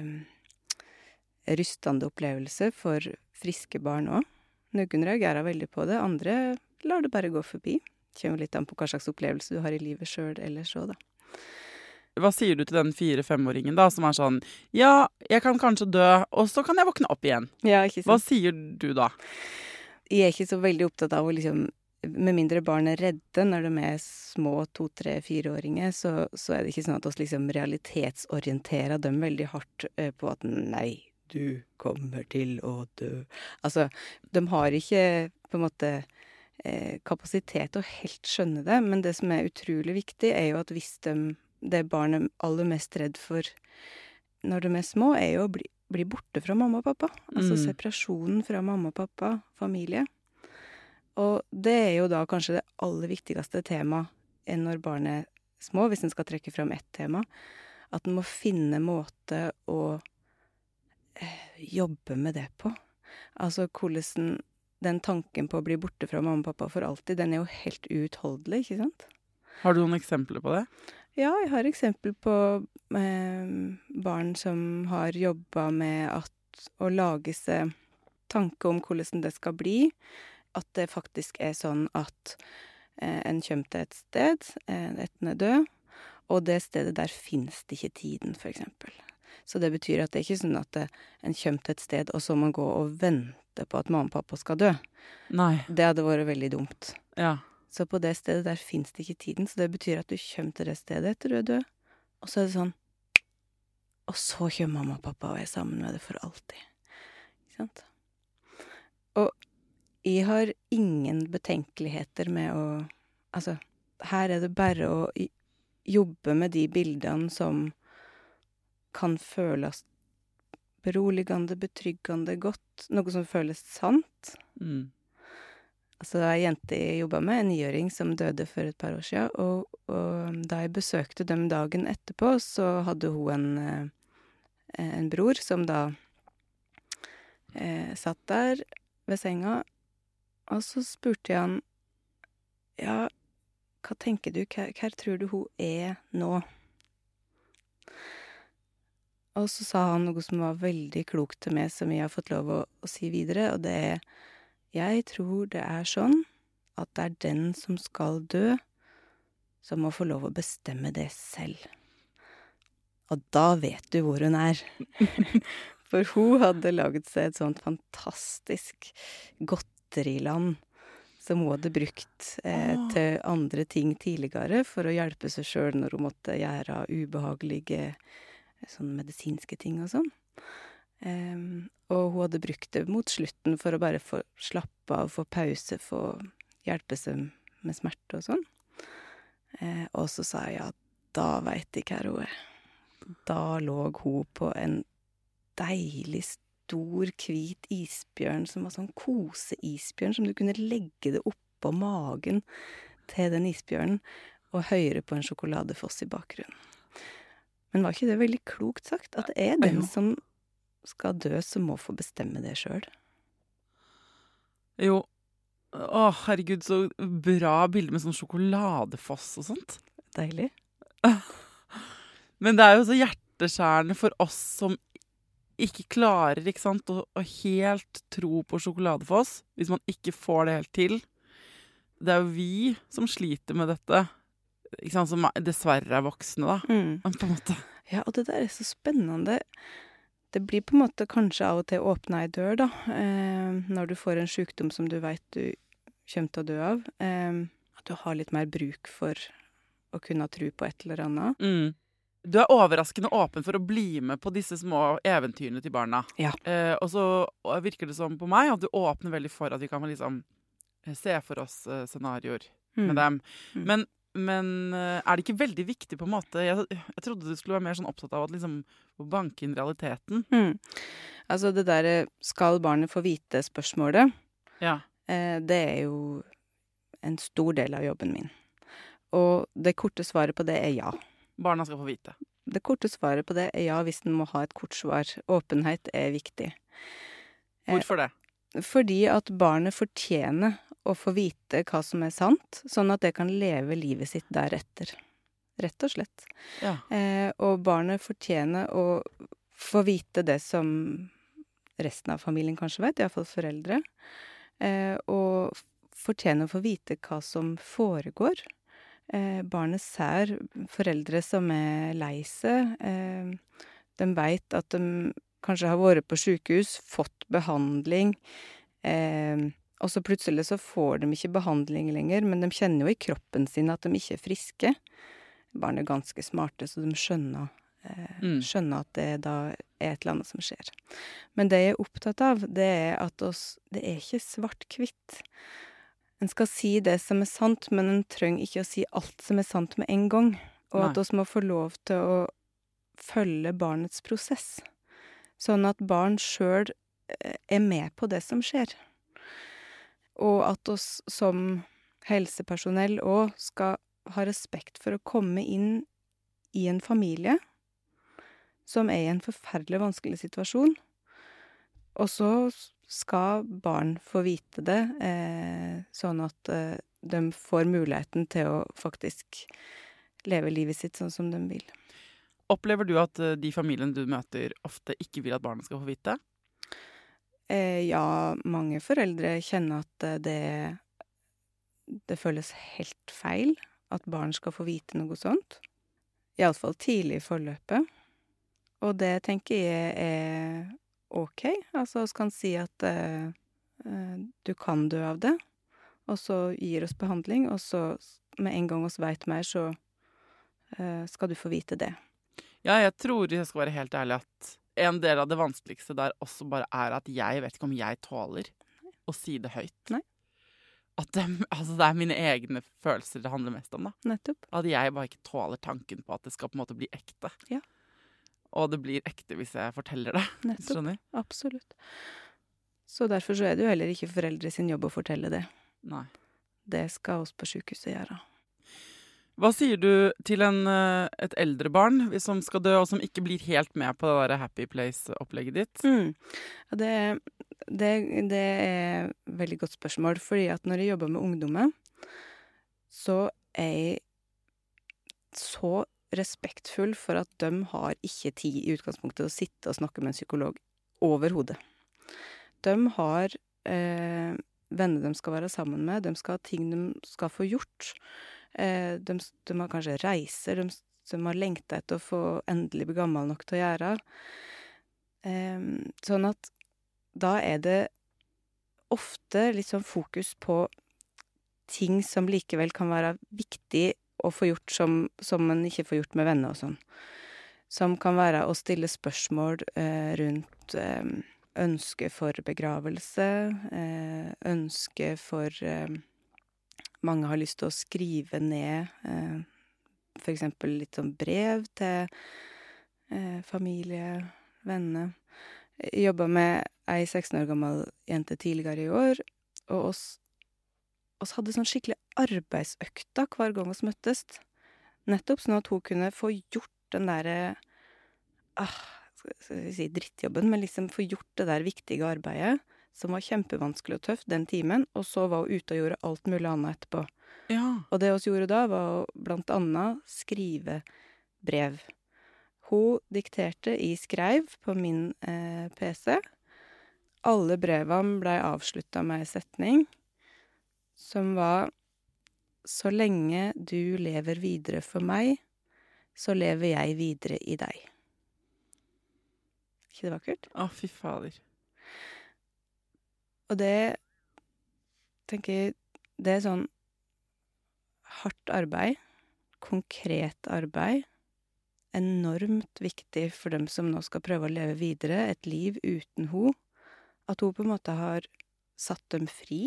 rystende opplevelse for friske barn også. Noen reagerer veldig på det, andre lar det bare gå forbi. Det kommer litt an på hva slags opplevelse du har i livet selv ellers også, da. Hva sier du til den 4-5-åringen da, som sånn, ja, jeg kan kanskje dø, og så kan jeg våkne opp igjen. Ja, ikke sant. Hva sier du da? Jeg ikke så veldig opptatt av å liksom, med mindre barn redde når de små 2, 3, 4-åringer, så det ikke sånn at oss liksom realitetsorienterer dem veldig hardt på at nei, du kommer til å dø. Altså, de har ikke på en måte kapasitet til å helt skjønne det, men det som utrolig viktig jo at hvis det barnet aller mest redd for når de små, jo å bli borte fra mamma og pappa. Altså separasjonen fra mamma og pappa, familie. Og det jo da kanskje det aller viktigste temaet når barnet små, hvis en skal trekke fram ett tema, at en må finne måte å jobbe med det på. Altså hvordan den tanken på å bli borte fra mamma og pappa for alltid, den jo helt uutholdelig, ikke sant? Har du noen eksempler på det? Ja, jeg har eksempel på barn som har jobbet med å lage seg tanke om hvordan det skal bli, at det faktisk sånn at en kommer til et sted, etter død, og det stedet der finnes det ikke tiden, for eksempel. Så det betyr at det ikke sånn at en kommer til et sted, og så må man gå og vente på at mamma og pappa skal dø. Nei. Det hadde vært veldig dumt. Ja. Så på det stedet der finnes det ikke tiden, så det betyr at du kommer til det stedet etter du død, og så det sånn, og så kommer mamma og pappa og sammen med det for alltid. Ikke sant? Og jeg har ingen betenkeligheter med altså, her det bare å jobbe med de bildene som kan føles beroligende, betryggende, godt, noe som føles sant. Altså, det var en jente jeg jobbet med, en 9-åring som døde for et par år siden, og da jeg besøkte dem dagen etterpå, så hadde hun en bror som da satt der ved senga, og så spurte jeg han, ja, hva tenker du, hva tror du hun nå? Og så sa han noe som var veldig klokt til meg, som jeg har fått lov å si videre, og det jeg tror det sånn at det den som skal dø, som må få lov å bestemme det selv. Og da vet du hvor hun er. For hun hadde laget seg et sånt fantastisk godteriland som hun hadde brukt til andre ting tidligere for å hjelpe seg selv når hun måtte gjøre ubehagelige sånne medisinske ting og sånn. Og hun hadde brukt det mot slutten for å bare få slappe av, få pause, få hjelpe seg med smerte og sånn. Og så sa jeg, ja, da vet jeg hva hun er. Da lå hun på en deilig stor, hvit isbjørn som var sånn koseisbjørn, som du kunne legge det oppå magen til den isbjørnen og høre på en sjokoladefoss i bakgrunnen. Men var ikke det veldig klokt sagt? At det er den som skal dø, som må få bestemme det selv? Jo. Å, herregud, så bra bilde med sånn sjokoladefoss og sånt. Deilig. Men det er jo så hjerteskjærende for oss som ikke klarer, ikke sant, å helt tro på sjokoladefoss, hvis man ikke får det helt til. Det er jo vi som sliter med dette, ikke sant, som dessverre er voksne da, på en måte. Ja, og det der er så spennende. Det blir på en måte kanskje av og til åpne en dør da, når du får en sykdom som du vet du kommer til å dø av. At du har litt mer bruk for å kunne tro på et eller annet. Du er overraskende åpen for å bli med på disse små eventyrene til barna. Ja. Og så virker det som på meg at du åpner veldig for at vi kan liksom se for oss scenarioer med dem. Men er det ikke veldig viktig på en måte? Jeg trodde du skulle være mer sånn opptatt av at liksom å banke inn realiteten. Altså det der, skal barnet få vite spørsmålet? Ja. Det er jo en stor del av jobben min. Og det korte svaret på det er ja. Barna skal få vite. Det korte svaret på det er ja, hvis den må ha et kort svar. Åpenhet er viktig. Hvorfor det? Fordi at barnet fortjener å få vite hva som er sant, sånn at det kan leve livet sitt deretter. Rett og slett. Ja. Og barnet fortjener å få vite det som resten av familien kanskje vet, i hvert fall foreldre. Og fortjener å få vite hva som foregår. Barnet ser foreldre som er lei seg. De vet at de kanskje har vært på sykehus, fått behandling, og så plutselig så får de ikke behandling lenger, men de kjenner jo i kroppen sin at de ikke er friske. Barn er ganske smarte, så de skjønner at det da er et eller annet som skjer. Men det jeg er opptatt av, det er at det er ikke svart-hvitt. En skal si det som er sant, men en trenger ikke å si alt som er sant med en gang. Og at oss må få lov til å følge barnets prosess. Sånn at barn selv er med på det som skjer. Og at oss som helsepersonell også skal ha respekt for å komme inn i en familie som er i en forferdelig vanskelig situasjon. Og så skal barn få vite det, sånn at de får muligheten til å faktisk leve livet sitt sånn som de vil. Opplever du at de familiene du møter ofte ikke vil at barna skal få vite? Ja, mange foreldre kjenner at det føles helt feil at barn skal få vite noe sånt. I alle fall tidlig i forløpet. Og det tenker jeg er ok. Altså, vi kan si at du kan dø av det, og så gir oss behandling, og så med en gang oss vet mer, så skal du få vite det. Ja, jeg tror jeg skal være helt ærlig at en del av det vanskeligste der også bare er at jeg vet ikke om jeg tåler å si det høyt. Nei. At det er mine egne følelser det handler mest om da. Nettopp. At jeg bare ikke tåler tanken på at det skal på en måte bli ekte. Ja. Og det blir ekte hvis jeg forteller det. Nettopp. Skjønner? Absolutt. Så derfor så er det jo heller ikke foreldre sin jobb å fortelle det. Nei. Det skal oss på sykehuset gjøre. Hva sier du til et eldre barn som skal dø, og som ikke blir helt med på det der Happy Place-opplegget ditt? Ja, det er et veldig godt spørsmål, fordi at når jeg jobber med ungdommer, så er jeg så respektfull for at de har ikke tid i utgangspunktet å sitte og snakke med en psykolog overhodet. De har venner de skal være sammen med, de skal ha ting de skal få gjort. De har kanskje reiser de som har lengtet etter å få endelig bli gammel nok til å gjøre. Sånn at da det ofte litt sånn fokus på ting som likevel kan være viktig å få gjort som man ikke får gjort med venner og sånn. Som kan være å stille spørsmål rundt ønske for begravelse, ønske for mange har lyst til å skrive ned for eksempel litt sånn brev til familie, venner. Jeg jobbet med ei 16 år gammel jente tidligere i år, og oss hadde sånn skikkelig arbeidsøkta hver gang vi møttes. Nettopp sånn at hun kunne få gjort den der, skal jeg si drittjobben, men liksom få gjort det der viktige arbeidet, som var kjempevanskelig og tøft den timen, og så var hun ute og gjorde alt mulig annet etterpå. Ja. Og det vi gjorde da, var å blant annet skrive brev. Hun dikterte i skreiv på min PC. Alle brevene ble avsluttet med en setning som var «Så lenge du lever videre for meg, så lever jeg videre i deg». Ikke det vakkert? Å, fy fader. Og det, tenker jeg, det sånn hardt arbeid, konkret arbeid, enormt viktig for dem som nå skal prøve å leve videre, et liv uten ho, at hun på en måte har satt dem fri.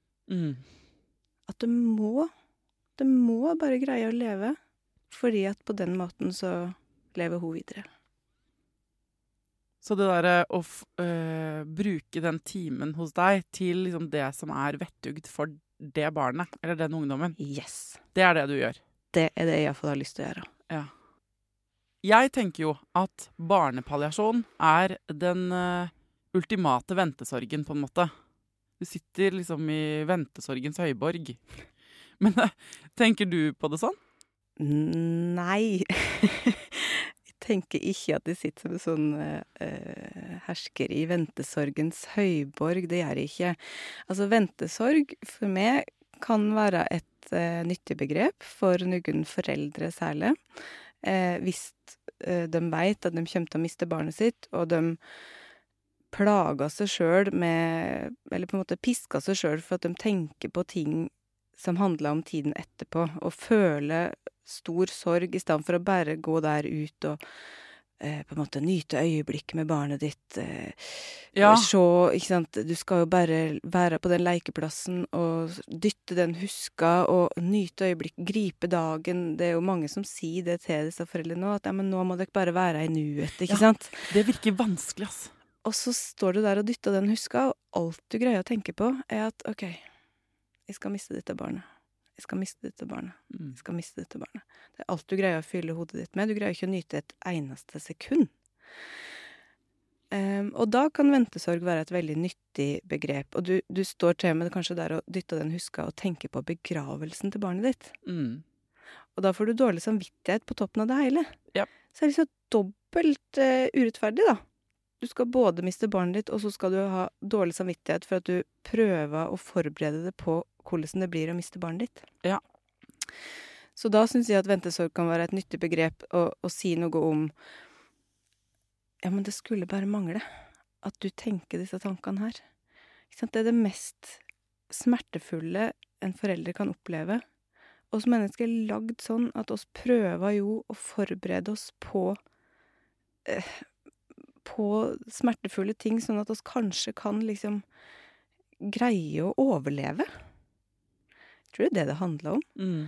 At det må bare greie å leve, fordi at på den måten så lever hun videre. Så det der å bruke den timen hos deg til liksom det som vettugd for det barnet, eller den ungdommen, Yes. det det du gjør. Det det jeg i hvert fall har lyst til å gjøre. Ja. Jeg tenker jo at barnepalliasjon den ultimate ventesorgen, på en måte. Du sitter liksom i ventesorgens høyborg. Men tenker du på det sånn? Nei. Jeg tenker ikke at jeg sitter som en sånn hersker i ventesorgens høyborg. Det gjør jeg ikke. Altså, ventesorg for meg kan være et nyttig begrep for noen foreldre særlig. Hvis de vet at de kommer til å miste barnet sitt, og de plager seg selv med, eller på en måte pisker seg selv for at de tenker på ting som handler om tiden etterpå, og føler stor sorg i stedet for å bare gå der ut og på en måte nyte øyeblikket med barnet ditt. Ja. Se, ikke sant, du skal jo bare være på den lekeplassen og dytte den huska og nyte øyeblikket, gripe dagen. Det jo mange som sier det til disse foreldrene nå, at ja, men nå må dere bare være i nuet, ikke sant? Det virker vanskelig, ass. Og så står du der og dytter den huska, og alt du greier å tenke på at, ok, jeg skal miste dette barnet. Jeg skal miste dette barnet. Jeg skal miste dette barnet. Det alt du greier å fylle hodet ditt med. Du greier ikke å nyte et eneste sekund. Og da kan ventesorg være et veldig nyttig begrep. Og du står til med kanskje der og dytter den huska og tenker på begravelsen til barnet ditt. Og da får du dårlig samvittighet på toppen av det hele. Ja. Så det liksom dobbelt urettferdig, da. Du skal både miste barnet ditt, og så skal du ha dårlig samvittighet for at du prøver å forberede det på hvordan det blir å miste barnet ditt. Ja. Så da synes jeg at ventesorg kan være et nyttig begrep å si noe om ja, men det skulle bare mangle at du tenker disse tankene her. Ikke sant? Det det mest smertefulle en forelder kan oppleve. Og som mennesker lagd sånn at oss prøver jo å forberede oss på smertefulle ting, sånn at oss kanskje kan liksom greie å overleve. Jeg tror det det handler om.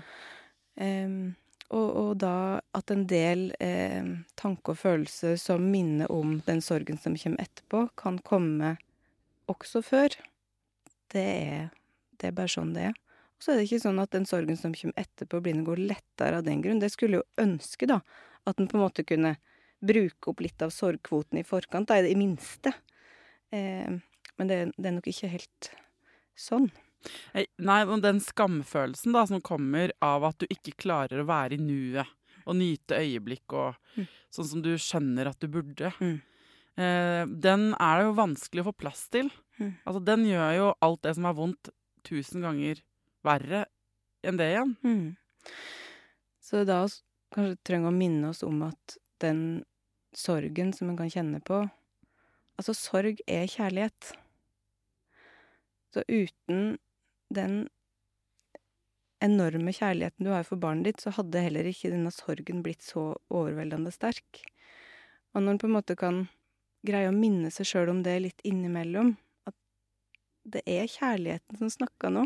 Og da at en del tanker og følelser som minner om den sorgen som kommer etterpå, kan komme også før. Det er bare sånn det er. Og så det ikke sånn at den sorgen som kommer etterpå blir noe lettere av den grunn. Det skulle jo ønske da, at den på en måte kunne bruke opp litt av sorgkvoten i forkant, da, i det minste. Men det er nok ikke helt sånn. Nei, men den skamfølelsen da, som kommer av at du ikke klarer å være i nuet og nyte øyeblikk og sånn som du skjønner at du burde, den det jo vanskelig å få plass til. Altså, den gjør jo alt det som er vondt 1000 ganger verre enn det igjen. Så da kanskje trenger å minne oss om at den sorgen som man kan kjenne på, altså sorg er kjærlighet. Så uten den enorme kjærligheten du har for barnet ditt, så hadde heller ikke denne sorgen blitt så overveldende sterk. Og når man på en måte kan greie å minne seg selv om det litt innimellom, at det er kjærligheten som snakker nå,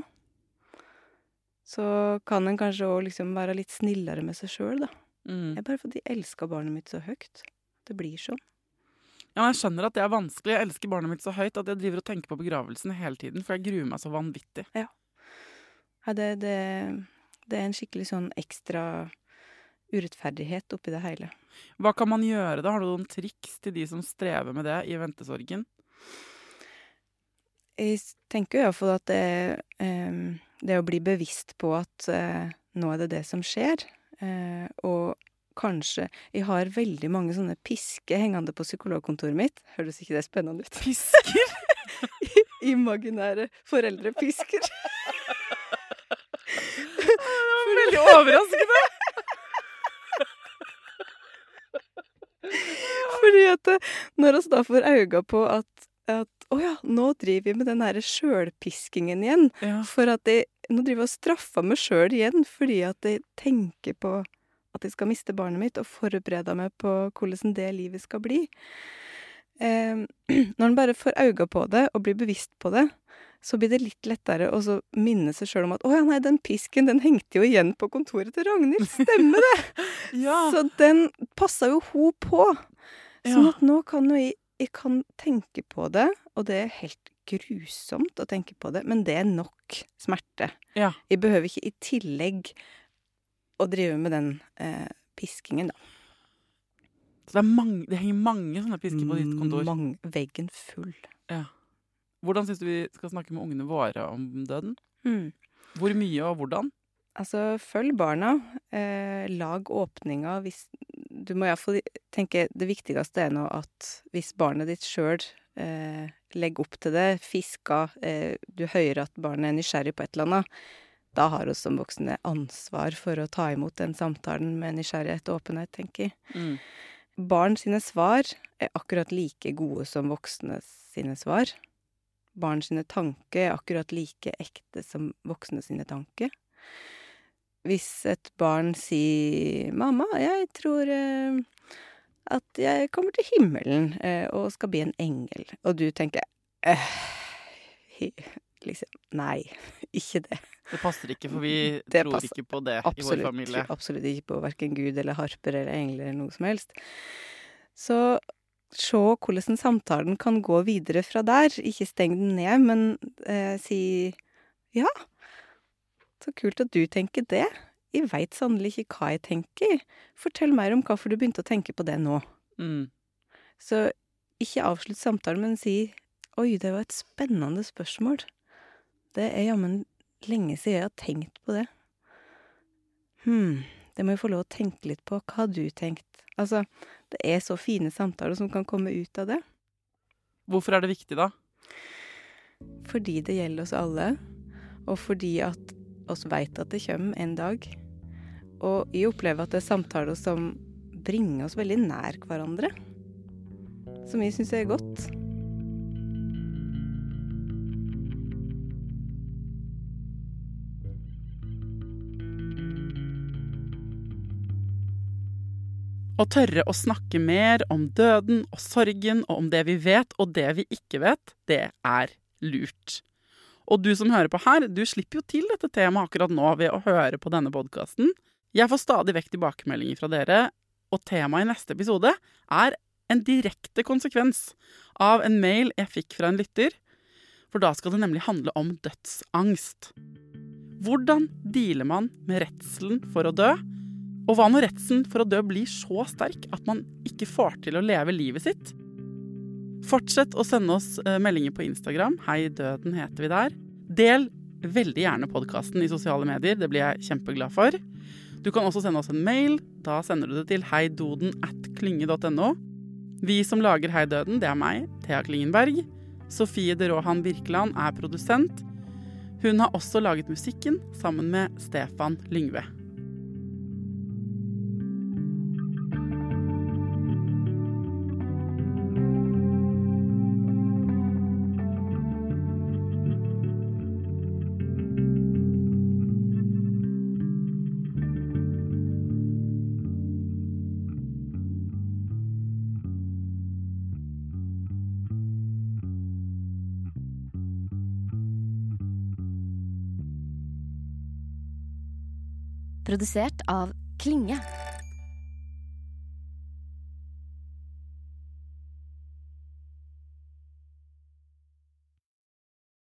så kan en kanskje også liksom være litt snillere med seg selv, da. Jeg bare fordi jeg elsker barnet mitt så høyt. Det blir sånn. Ja, men jeg skjønner at det er vanskelig. Jeg elsker barnet mitt så høyt at jeg driver og tenker på begravelsen hele tiden, for jeg gruer meg så vanvittig. Ja, det er en skikkelig sånn ekstra urettferdighet oppi det hele. Hva kan man gjøre da? Har du noen triks til de som strever med det i ventesorgen? Jeg tenker i hvert fall at det å bli bevisst på at nå er det som skjer, og kanskje, jeg har veldig mange sånne pisker hengende på psykologkontoret mitt. Høres ikke det spennende ut? Pisker? Imaginære foreldrepisker. Det var veldig overraskende. Fordi at når vi da får øynene på at nå driver vi med den her selvpiskingen igjen, Ja. for at nå driver jeg og straffer meg selv igjen, fordi at jeg tenker på at jeg skal miste barnet mitt, og forbereder meg på hvordan det livet skal bli. Når man bare får øynene på det, og blir bevisst på det, så blir det litt lettere å så minne seg selv om at nei, den pisken, den hengte jo igjen på kontoret til Ragnhild, stemmer det? Ja. Så den passer jo hun på. Sånn Ja. at nå kan jo jeg kan tenke på det, og det er helt grusomt å tenke på det, men det er nok smerte. Ja. Jeg behøver ikke i tillegg å drive med den piskingen, da. Så det henger mange sånne pisker på ditt kontor. Veggen full. Ja. Hvordan synes du vi skal snakke med ungene våre om døden? Mm. Hvor mye og hvordan? Altså, følg barna. Lag åpninger. Du må i hvert fall tenke, det viktigste er nå at hvis barnet ditt selv legger opp til det, fisker, du hører at barnet er nysgjerrig på et eller annet, da har oss som voksne ansvar for å ta imot den samtalen med nysgjerrighet og åpenhet, tenker jeg. Barn sine svar er akkurat like gode som voksne sine svar. Barn sine tanker er akkurat like ekte som voksne sine tanker. Hvis et barn sier, «Mamma, jeg tror at jeg kommer til himmelen og skal bli en engel», og du tenker, liksom, nei, ikke det. Det passer ikke, for vi Det tror passer ikke på det i vår familie. Absolutt ikke på hverken Gud eller harper eller engler eller noe som helst. Så se hvordan samtalen kan gå videre fra der. Ikke steng den ned, men si, ja, så kult at du tenker det. Jeg vet sannelig ikke hva jeg tenker. Fortell mer om hvorfor du begynte å tenke på det nå. Så ikke avslutt samtalen, men si, oi, det var et spennende spørsmål. Det er jammen lenge siden jeg har tenkt på det. Det må jeg få lov å tenke litt på. Hva har du tenkt? Altså, det er så fine samtaler som kan komme ut av det. Hvorfor er det viktig da? Fordi det gjelder oss alle, og fordi at oss vet at det kommer en dag. Og jeg opplever at det er samtaler som bringer oss veldig nær hverandre, som jeg synes er godt. Å tørre å snakke mer om døden og sorgen, og om det vi vet og det vi ikke vet, det er lurt. Og du som hører på her, du slipper jo til dette temaet akkurat nå ved å høre på denne podcasten. Jeg får stadig vekk tilbakemeldinger fra dere, og temaet i neste episode er en direkte konsekvens av en mail jeg fikk fra en lytter, for da skal det nemlig handle om dødsangst. Hvordan dealer man med redselen for å dø? Og hva når redselen for å dø blir så sterk at man ikke får til å leve livet sitt? Fortsett å sende oss meldinger på Instagram. Hei døden heter vi der. Del veldig gjerne podcasten i sosiale medier. Det blir jeg kjempeglad for. Du kan også sende oss en mail. Da sender du det til heidoden@klynge.no. Vi som lager Hei døden, det er meg, Thea Klingenberg. Sofie de Rohan Birkeland er produsent. Hun har også laget musikken sammen med Stefan Lyngve. Produsert av Klinge.